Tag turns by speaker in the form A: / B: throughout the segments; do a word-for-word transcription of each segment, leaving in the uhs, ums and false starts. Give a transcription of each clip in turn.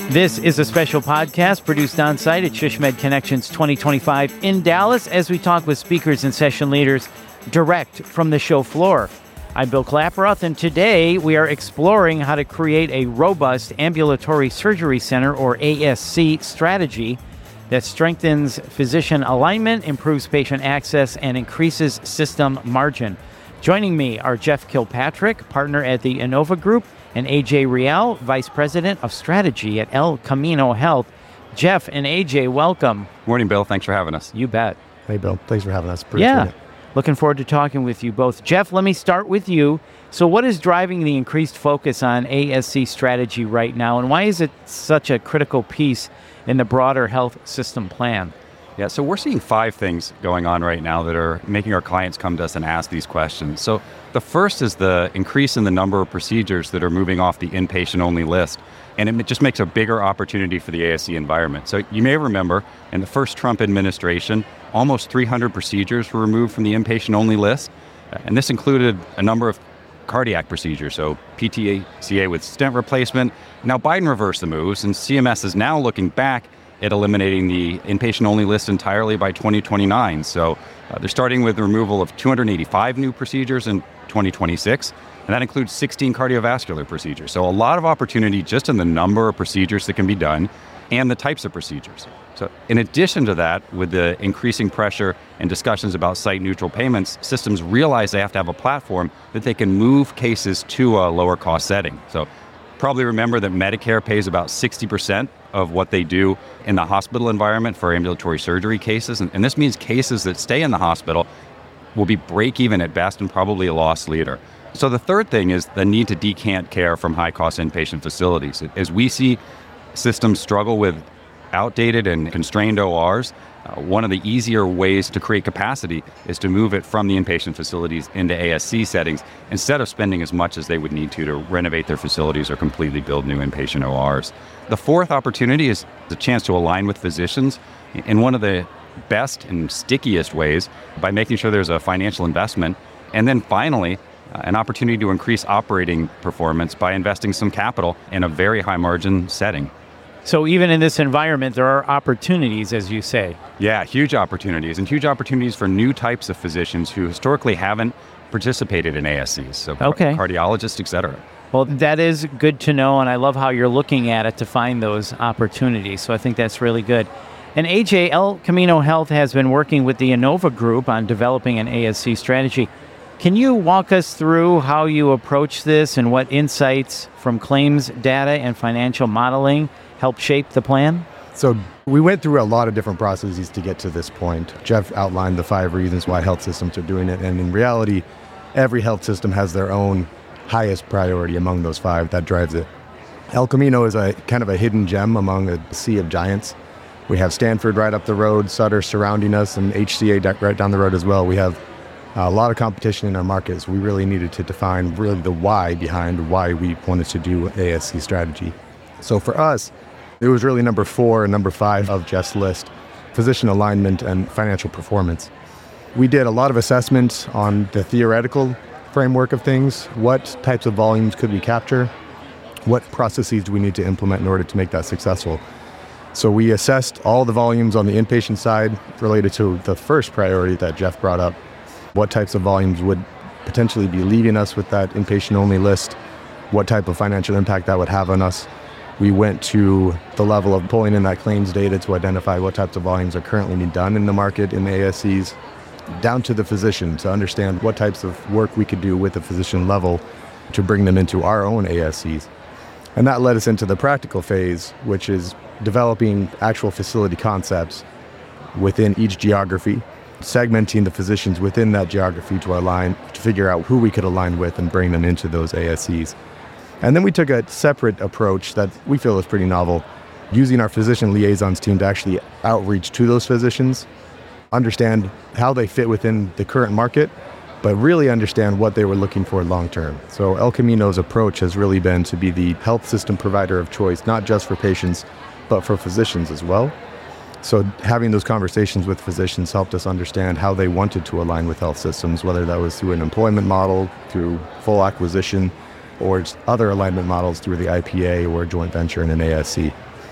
A: This is a special podcast produced on site at SHSMD Connections twenty twenty-five in Dallas as we talk with speakers and session leaders direct from the show floor. I'm Bill Klaproth, and today we are exploring how to create a robust ambulatory surgery center, or A S C, strategy that strengthens physician alignment, improves patient access, and increases system margin. Joining me are Jeff Kilpatrick, partner at the Innova Group, and A J Rial, Vice President of Strategy at El Camino Health. Jeff and A J, welcome.
B: Morning, Bill. Thanks for having us.
A: You bet.
C: Hey, Bill. Thanks for having us. Appreciate
A: yeah.
C: it.
A: Looking forward to talking with you both. Jeff, let me start with you. So what is driving the increased focus on A S C strategy right now, and why is it such a critical piece in the broader health system plan?
B: Yeah, so we're seeing five things going on right now that are making our clients come to us and ask these questions. So the first is the increase in the number of procedures that are moving off the inpatient-only list, and it just makes a bigger opportunity for the A S C environment. So you may remember, in the first Trump administration, almost three hundred procedures were removed from the inpatient-only list, and this included a number of cardiac procedures, so P T C A with stent replacement. Now Biden reversed the moves, and C M S is now looking back at eliminating the inpatient-only list entirely by twenty twenty-nine. So uh, they're starting with the removal of two hundred eighty-five new procedures in twenty twenty-six, and that includes sixteen cardiovascular procedures. So a lot of opportunity just in the number of procedures that can be done and the types of procedures. So in addition to that, with the increasing pressure and discussions about site-neutral payments, systems realize they have to have a platform that they can move cases to a lower cost setting. So probably remember that Medicare pays about sixty percent of what they do in the hospital environment for ambulatory surgery cases. And, and this means cases that stay in the hospital will be break even at best and probably a loss leader. So the third thing is the need to decant care from high-cost inpatient facilities. As we see systems struggle with outdated and constrained O Rs, uh, one of the easier ways to create capacity is to move it from the inpatient facilities into A S C settings instead of spending as much as they would need to to renovate their facilities or completely build new inpatient O Rs. The fourth opportunity is the chance to align with physicians in one of the best and stickiest ways by making sure there's a financial investment. And then finally, uh, an opportunity to increase operating performance by investing some capital in a very high margin setting.
A: So even in this environment, there are opportunities, as you say.
B: Yeah, huge opportunities, and huge opportunities for new types of physicians who historically haven't participated in A S Cs, so
A: okay.
B: cardiologists, et cetera.
A: Well, that is good to know, and I love how you're looking at it to find those opportunities, so I think that's really good. And A J, El Camino Health has been working with the Innova Group on developing an A S C strategy. Can you walk us through how you approach this and what insights from claims data and financial modeling help shape the plan?
C: So we went through a lot of different processes to get to this point. Jeff outlined the five reasons why health systems are doing it. And in reality, every health system has their own highest priority among those five that drives it. El Camino is a kind of a hidden gem among a sea of giants. We have Stanford right up the road, Sutter surrounding us, and H C A right down the road as well. We have a lot of competition in our markets. We really needed to define really the why behind why we wanted to do A S C strategy. So for us, it was really number four and number five of Jeff's list, physician alignment and financial performance. We did a lot of assessments on the theoretical framework of things. What types of volumes could we capture? What processes do we need to implement in order to make that successful? So we assessed all the volumes on the inpatient side related to the first priority that Jeff brought up. What types of volumes would potentially be leaving us with that inpatient-only list? What type of financial impact that would have on us? We went to the level of pulling in that claims data to identify what types of volumes are currently being done in the market in the A S Cs, down to the physician to understand what types of work we could do with the physician level to bring them into our own A S Cs. And that led us into the practical phase, which is developing actual facility concepts within each geography, segmenting the physicians within that geography to align, to figure out who we could align with and bring them into those A S Cs. And then we took a separate approach that we feel is pretty novel, using our physician liaisons team to actually outreach to those physicians, understand how they fit within the current market, but really understand what they were looking for long term. So El Camino's approach has really been to be the health system provider of choice, not just for patients, but for physicians as well. So having those conversations with physicians helped us understand how they wanted to align with health systems, whether that was through an employment model, through full acquisition, or other alignment models through the I P A or joint venture in an A S C.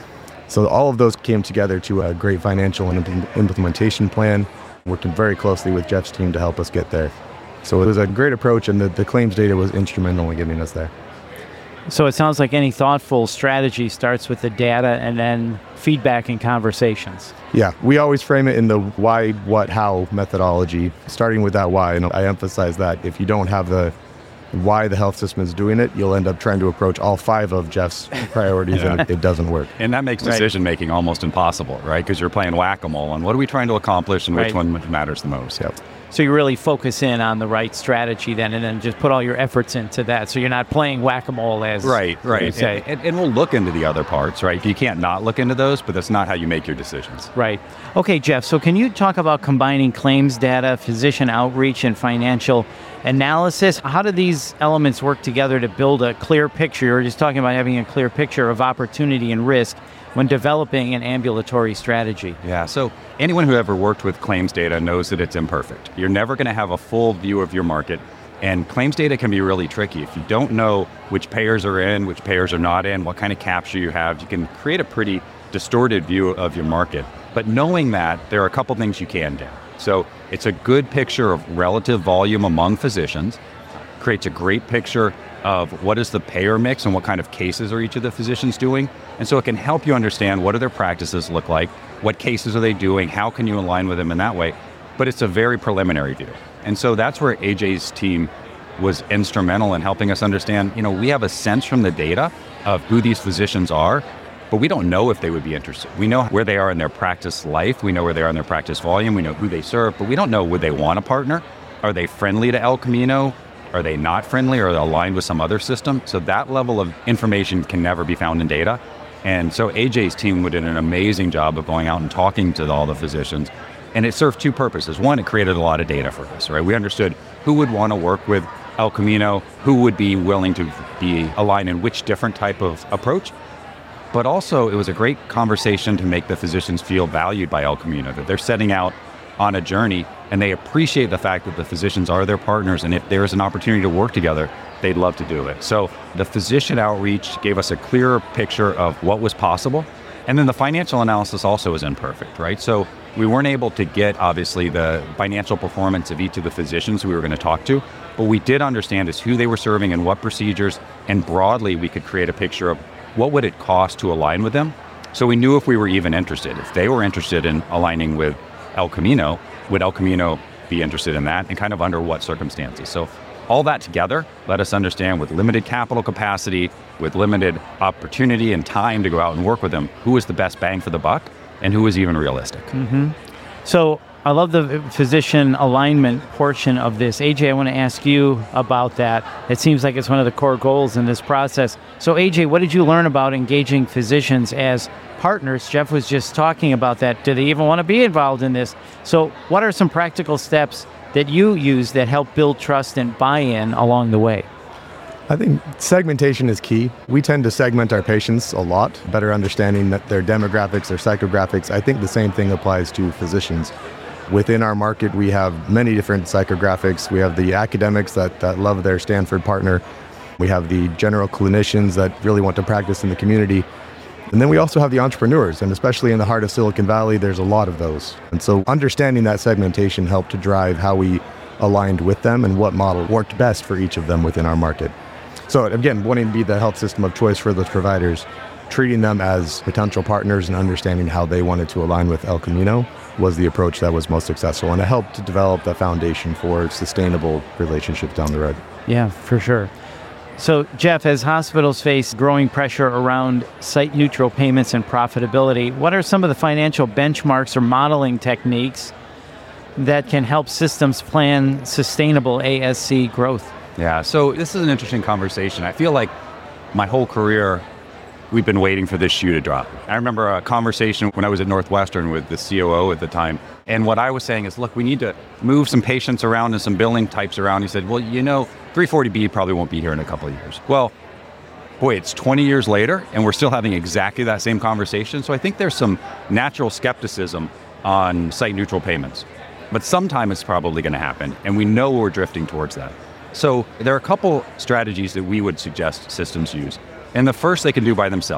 C: So all of those came together to a great financial and imp- implementation plan, working very closely with Jeff's team to help us get there. So it was a great approach, and the, the claims data was instrumental in getting us there.
A: So it sounds like any thoughtful strategy starts with the data and then feedback and conversations.
C: Yeah, we always frame it in the why, what, how methodology, starting with that why. And I emphasize that if you don't have the why the health system is doing it, you'll end up trying to approach all five of Jeff's priorities yeah. and it, it doesn't work.
B: And that makes decision right. making almost impossible, right? Because you're playing whack-a-mole on what are we trying to accomplish and right. which one matters the most.
C: Yep.
A: So you really focus in on the right strategy then, and then just put all your efforts into that. So you're not playing whack-a-mole as
B: right, right.
A: you say.
B: And, and, and we'll look into the other parts, right? You can't not look into those, but that's not how you make your decisions.
A: Right. Okay, Jeff, so can you talk about combining claims data, physician outreach, and financial analysis? How do these elements work together to build a clear picture? You're just talking about having a clear picture of opportunity and risk when developing an ambulatory strategy.
B: Yeah, so anyone who ever worked with claims data knows that it's imperfect. You're never going to have a full view of your market, and claims data can be really tricky. If you don't know which payers are in, which payers are not in, what kind of capture you have, you can create a pretty distorted view of your market. But knowing that, there are a couple things you can do. So it's a good picture of relative volume among physicians, creates a great picture of what is the payer mix and what kind of cases are each of the physicians doing. And so it can help you understand what do their practices look like, what cases are they doing, how can you align with them in that way. But it's a very preliminary view. And so that's where A J's team was instrumental in helping us understand, you know, we have a sense from the data of who these physicians are, but we don't know if they would be interested. We know where they are in their practice life, we know where they are in their practice volume, we know who they serve, but we don't know would they want a partner? Are they friendly to El Camino? Are they not friendly, or are they aligned with some other system? So that level of information can never be found in data. And so A J's team did an amazing job of going out and talking to all the physicians. And it served two purposes. One, it created a lot of data for us, right? We understood who would want to work with El Camino, who would be willing to be aligned in which different type of approach. But also, it was a great conversation to make the physicians feel valued by El Camino, that they're setting out on a journey and they appreciate the fact that the physicians are their partners, and if there's an opportunity to work together, they'd love to do it. So the physician outreach gave us a clearer picture of what was possible. And then the financial analysis also was imperfect, right? So we weren't able to get, obviously, the financial performance of each of the physicians we were going to talk to, but we did understand is who they were serving and what procedures, and broadly we could create a picture of what would it cost to align with them. So we knew if we were even interested. If they were interested in aligning with El Camino, would El Camino be interested in that, and kind of under what circumstances? So all that together let us understand, with limited capital capacity, with limited opportunity and time to go out and work with them, who is the best bang for the buck and who is even realistic.
A: Mm-hmm. So I love the physician alignment portion of this. A J, I want to ask you about that. It seems like it's one of the core goals in this process. So A J, what did you learn about engaging physicians as partners? Jeff was just talking about that. Do they even want to be involved in this? So what are some practical steps that you use that help build trust and buy-in along the way?
C: I think segmentation is key. We tend to segment our patients a lot, better understanding that their demographics, their psychographics. I think the same thing applies to physicians. Within our market, we have many different psychographics. We have the academics that, that love their Stanford partner. We have the general clinicians that really want to practice in the community. And then we also have the entrepreneurs, and especially in the heart of Silicon Valley, there's a lot of those. And so understanding that segmentation helped to drive how we aligned with them and what model worked best for each of them within our market. So again, wanting to be the health system of choice for those providers, treating them as potential partners and understanding how they wanted to align with El Camino was the approach that was most successful, and it helped to develop the foundation for sustainable relationships down the road.
A: Yeah, for sure. So Jeff, as hospitals face growing pressure around site-neutral payments and profitability, what are some of the financial benchmarks or modeling techniques that can help systems plan sustainable A S C growth?
B: Yeah, so this is an interesting conversation. I feel like my whole career, we've been waiting for this shoe to drop. I remember a conversation when I was at Northwestern with the C O O at the time. And what I was saying is, look, we need to move some patients around and some billing types around. He said, well, you know, three forty B probably won't be here in a couple of years. Well, boy, it's twenty years later and we're still having exactly that same conversation. So I think there's some natural skepticism on site-neutral payments. But sometime it's probably going to happen, and we know we're drifting towards that. So there are a couple strategies that we would suggest systems use. And the first they can do by themselves.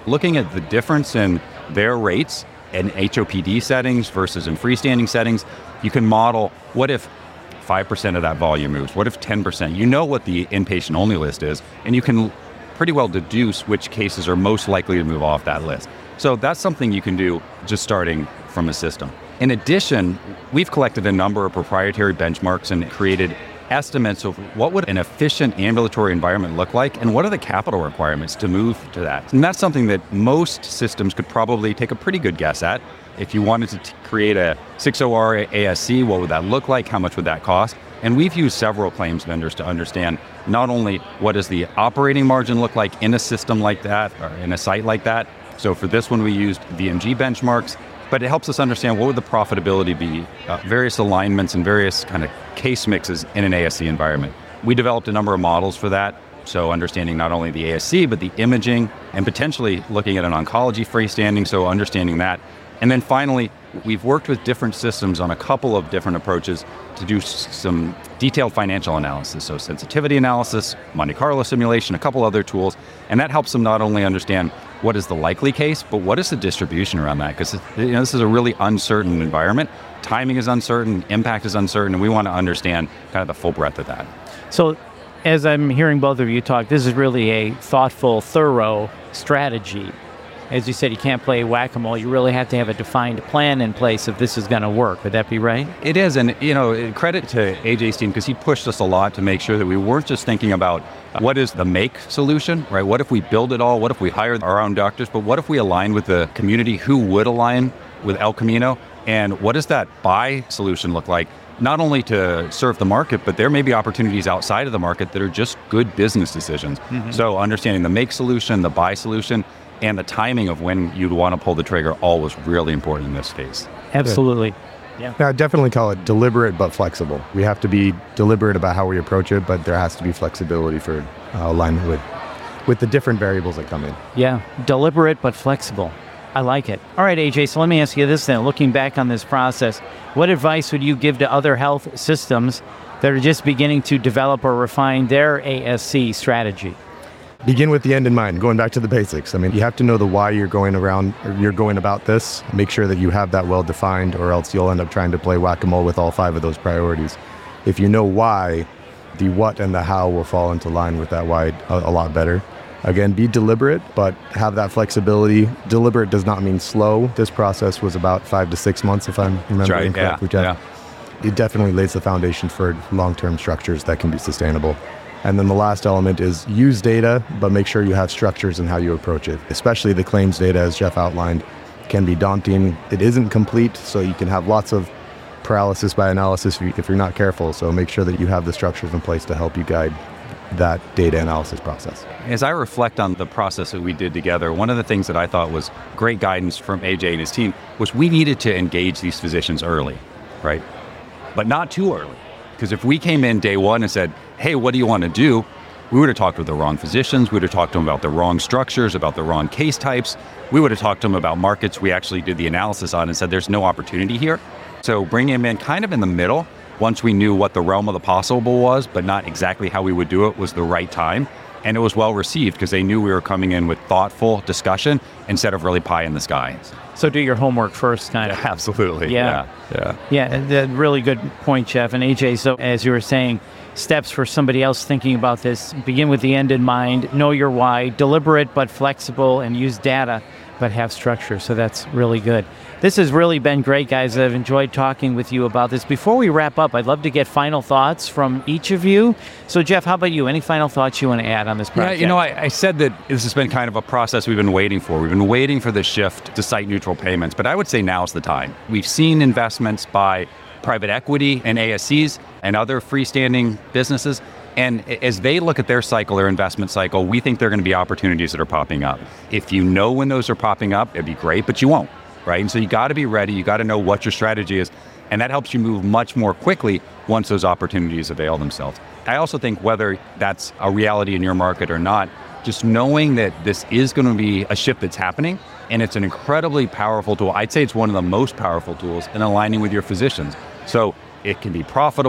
B: looking at the difference in their rates in H O P D settings versus in freestanding settings, you can model what if five percent of that volume moves, what if ten percent? You know what the inpatient only list is, and you can pretty well deduce which cases are most likely to move off that list. So that's something you can do just starting from a system. In addition, we've collected a number of proprietary benchmarks and created estimates of what would an efficient ambulatory environment look like and what are the capital requirements to move to that. And that's something that most systems could probably take a pretty good guess at. If you wanted to t- create a six oh R A S C, what would that look like? How much would that cost? And we've used several claims vendors to understand not only what does the operating margin look like in a system like that or in a site like that. So for this one, we used V M G benchmarks, but it helps us understand what would the profitability be, uh, various alignments and various kind of case mixes in an A S C environment. We developed a number of models for that. So understanding not only the A S C, but the imaging and potentially looking at an oncology freestanding. So understanding that. And then finally, we've worked with different systems on a couple of different approaches to do s- some detailed financial analysis. So sensitivity analysis, Monte Carlo simulation, a couple other tools. And that helps them not only understand what is the likely case, but what is the distribution around that? Because you know, this is a really uncertain environment. Timing is uncertain, impact is uncertain, and we want to understand kind of the full breadth of that.
A: So as I'm hearing both of you talk, this is really a thoughtful, thorough strategy. As you said, you can't play whack-a-mole. You really have to have a defined plan in place if this is going to work. Would that be right?
B: It is, and you know, credit to A J's team because he pushed us a lot to make sure that we weren't just thinking about what is the make solution, right? What if we build it all? What if we hire our own doctors? But what if we align with the community who would align with El Camino? And what does that buy solution look like? Not only to serve the market, but there may be opportunities outside of the market that are just good business decisions. Mm-hmm. So understanding the make solution, the buy solution, and the timing of when you'd want to pull the trigger all was really important in this case.
A: Absolutely. Yeah.
C: Yeah, I'd definitely call it deliberate but flexible. We have to be deliberate about how we approach it, but there has to be flexibility for uh, alignment with, with the different variables that come in.
A: Yeah, deliberate but flexible. I like it. All right, A J, so let me ask you this then. Looking back on this process, what advice would you give to other health systems that are just beginning to develop or refine their A S C strategy?
C: Begin with the end in mind, going back to the basics. I mean, you have to know the why you're going around, or you're going about this. Make sure that you have that well defined, or else you'll end up trying to play whack-a-mole with all five of those priorities. If you know why, the what and the how will fall into line with that why a, a lot better. Again, be deliberate, but have that flexibility. Deliberate does not mean slow. This process was about five to six months, if I'm remembering
B: right,
C: correctly,
B: yeah,
C: Jeff. Yeah. It definitely lays the foundation for long-term structures that can be sustainable. And then the last element is use data, but make sure you have structures in how you approach it. Especially the claims data, as Jeff outlined, can be daunting. It isn't complete, so you can have lots of paralysis by analysis if you're not careful. So make sure that you have the structures in place to help you guide that data analysis process.
B: As I reflect on the process that we did together, one of the things that I thought was great guidance from A J and his team was we needed to engage these physicians early, right? But not too early. Because if we came in day one and said, hey, what do you want to do? We would have talked with the wrong physicians. We would have talked to them about the wrong structures, about the wrong case types. We would have talked to them about markets we actually did the analysis on and said, there's no opportunity here. So bring him in kind of in the middle. Once we knew what the realm of the possible was, but not exactly how we would do it, was the right time. And it was well received because they knew we were coming in with thoughtful discussion instead of really pie in the sky.
A: So do your homework first, kind of.
B: Absolutely.
A: Yeah.
B: Yeah. Yeah.
A: Yeah, a really good point, Jeff. And A J, so as you were saying, steps for somebody else thinking about this, begin with the end in mind, know your why, deliberate but flexible, and use data but have structure. So that's really good. This has really been great, guys. I've enjoyed talking with you about this. Before we wrap up, I'd love to get final thoughts from each of you. So, Jeff, how about you? Any final thoughts you want to add on this project?
B: Yeah, you know, I, I said that this has been kind of a process we've been waiting for. We've been waiting for the shift to site-neutral payments, but I would say now's the time. We've seen investments by private equity and A S Cs and other freestanding businesses. And as they look at their cycle, their investment cycle, we think there are going to be opportunities that are popping up. If you know when those are popping up, it'd be great, but you won't, right? And so you got to be ready. You got to know what your strategy is. And that helps you move much more quickly once those opportunities avail themselves. I also think whether that's a reality in your market or not, just knowing that this is going to be a shift that's happening, and it's an incredibly powerful tool. I'd say it's one of the most powerful tools in aligning with your physicians. So it can be profitable,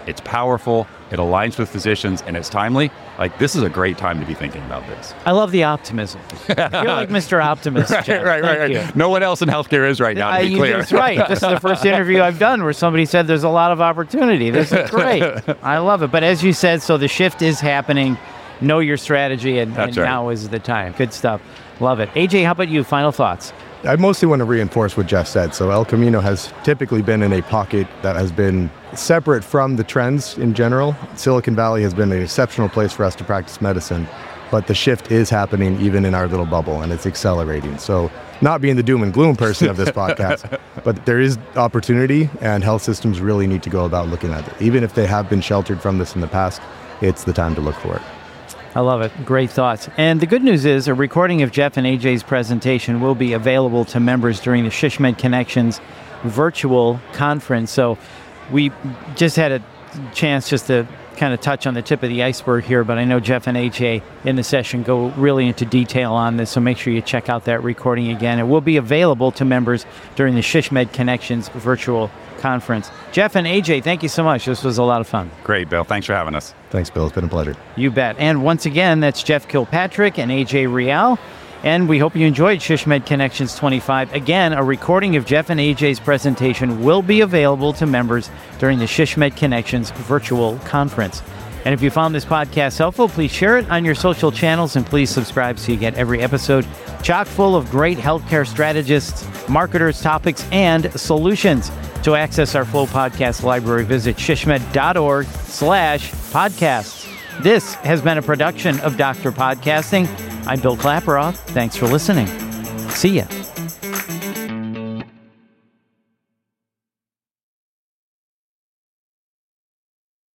B: it's powerful, it aligns with physicians, and it's timely, like this is a great time to be thinking about this.
A: I love the optimism. You're like Mister Optimist,
B: right,
A: Jeff.
B: right, right,
A: Thank
B: right.
A: you.
B: No one else in healthcare is right now, to be
A: Uh,
B: clear.
A: That's right. This is the first interview I've done where somebody said there's a lot of opportunity. This is great. I love it. But as you said, so the shift is happening. Know your strategy, and, and
B: right.
A: now is the time. Good stuff. Love it. A J, how about you? Final thoughts?
C: I mostly want to reinforce what Jeff said. So El Camino has typically been in a pocket that has been separate from the trends in general. Silicon Valley has been an exceptional place for us to practice medicine, but the shift is happening even in our little bubble, and it's accelerating. So not being the doom and gloom person of this podcast, but there is opportunity, and health systems really need to go about looking at it. Even if they have been sheltered from this in the past, it's the time to look for it.
A: I love it. Great thoughts. And the good news is a recording of Jeff and A J's presentation will be available to members during the SHSMD Connections virtual conference. So we just had a chance just to kind of touch on the tip of the iceberg here, but I know Jeff and A J in the session go really into detail on this, so make sure you check out that recording again. It will be available to members during the SHSMD Connections virtual conference. Jeff and A J, thank you so much. This was a lot of fun.
B: Great, Bill. Thanks for having us.
C: Thanks, Bill. It's been a pleasure.
A: You bet. And once again, that's Jeff Kilpatrick and A J Rial. And we hope you enjoyed SHSMD Connections twenty-five. Again, a recording of Jeff and A J's presentation will be available to members during the SHSMD Connections virtual conference. And if you found this podcast helpful, please share it on your social channels, and please subscribe so you get every episode chock full of great healthcare strategists, marketers, topics, and solutions. To access our full podcast library, visit shsmd.org slash podcasts. This has been a production of Doctor Podcasting. I'm Bill Klaproth. Thanks for listening. See ya.